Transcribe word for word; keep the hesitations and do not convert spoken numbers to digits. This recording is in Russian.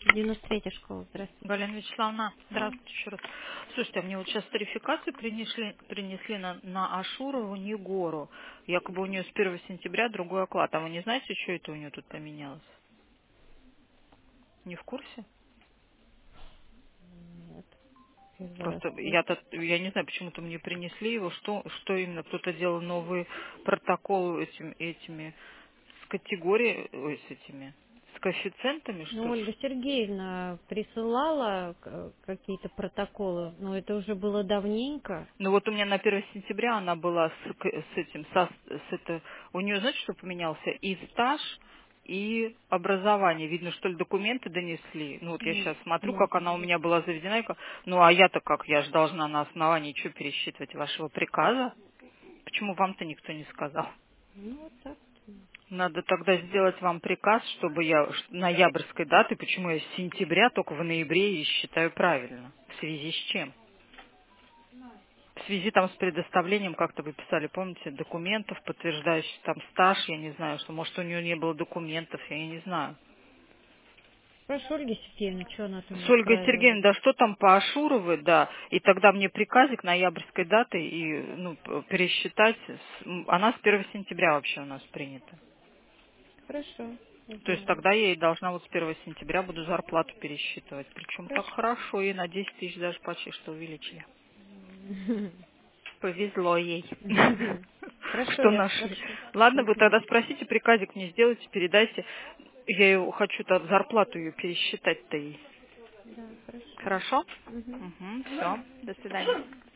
девяносто третья школа, здравствуйте. Галина Вячеславовна, Да. здравствуйте еще раз. Слушайте, а мне вот сейчас тарификацию принесли, принесли на, на Ашурову Негору. Якобы у нее с первого сентября другой оклад. А вы не знаете, что это у нее тут поменялось? Не в курсе? Нет, первый раз Просто слышу. я-то, я не знаю, почему-то мне принесли его, что, что именно, кто-то делал новый протокол этим, этими, с категорией, ой, с этими, с коэффициентами, Ну, что ж. Ольга Сергеевна присылала к- какие-то протоколы, но это уже было давненько. Ну вот у меня на первого сентября она была с, к- с этим, со- с это, у нее, знаете, что поменялся? И стаж, и образование. Видно, что ли, документы донесли. Ну вот я М, сейчас смотрю, как Может она у быть. меня была заведена. и как- Ну а я-то как, я же должна на основании что пересчитывать вашего приказа? Почему вам-то никто не сказал? Ну, вот так. Надо тогда сделать вам приказ, чтобы я ш- ноябрьской даты, почему я с сентября только в ноябре и считаю правильно. В связи с чем? В связи там с предоставлением, как-то вы писали, помните, документов, подтверждающих там стаж, я не знаю, что может у нее не было документов, я не знаю. Прошу Ольги Сергеевны, что она там С Ольгой отправила? Сергеевной, да что там по Ашуровой, да, и тогда мне приказик ноябрьской даты и, ну, п- пересчитать, с- м, она с первого сентября вообще у нас принята. Хорошо, То есть узнаю. тогда я ей должна вот с первого сентября буду зарплату пересчитывать. Причем так Хорошо. хорошо, и на десять тысяч даже почти что увеличили. Мгм. Повезло ей, Хорошо, что я нашли. спрошу. Ладно, вы Мгм. тогда спросите, приказик мне сделайте, передайте. Я ее хочу так зарплату ее пересчитать-то ей. Да, хорошо. Хорошо? Мгм. Угу, все. До свидания.